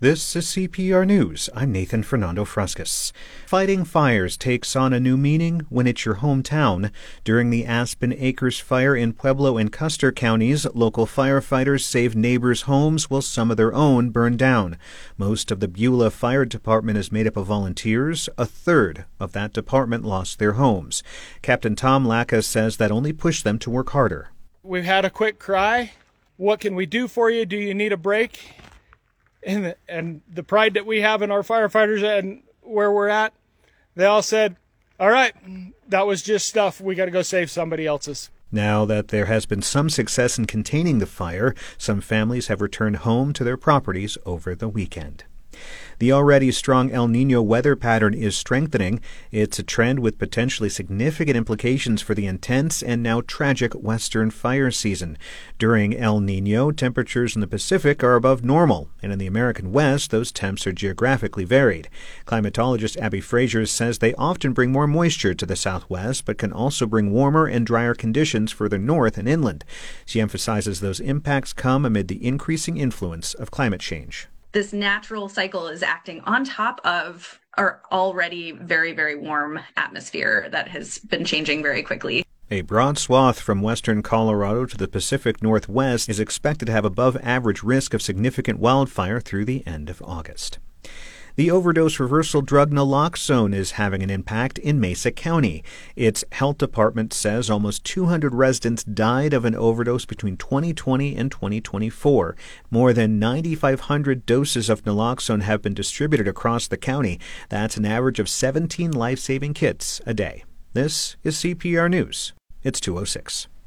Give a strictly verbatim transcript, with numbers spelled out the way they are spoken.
This is C P R News. I'm Nathan Fernando Fruscas. Fighting fires takes on a new meaning when it's your hometown. During the Aspen Acres fire in Pueblo and Custer counties, local firefighters saved neighbors' homes while some of their own burned down. Most of the Beulah Fire Department is made up of volunteers. A third of that department lost their homes. Captain Tom Lacka says that only pushed them to work harder. We've had a quick cry. What can we do for you? Do you need a break? And the, and the pride that we have in our firefighters and where we're at, they all said, all right, that was just stuff. We got to go save somebody else's. Now that there has been some success in containing the fire, some families have returned home to their properties over the weekend. The already strong El Niño weather pattern is strengthening. It's a trend with potentially significant implications for the intense and now tragic western fire season. During El Niño, temperatures in the Pacific are above normal, and in the American West, those temps are geographically varied. Climatologist Abby Frazier says they often bring more moisture to the Southwest, but can also bring warmer and drier conditions further north and inland. She emphasizes those impacts come amid the increasing influence of climate change. This natural cycle is acting on top of our already very, very warm atmosphere that has been changing very quickly. A broad swath from western Colorado to the Pacific Northwest is expected to have above average risk of significant wildfire through the end of August. The overdose reversal drug naloxone is having an impact in Mesa County. Its health department says almost two hundred residents died of an overdose between twenty twenty and twenty twenty-four. More than nine thousand five hundred doses of naloxone have been distributed across the county. That's an average of seventeen life-saving kits a day. This is C P R News. It's two oh six.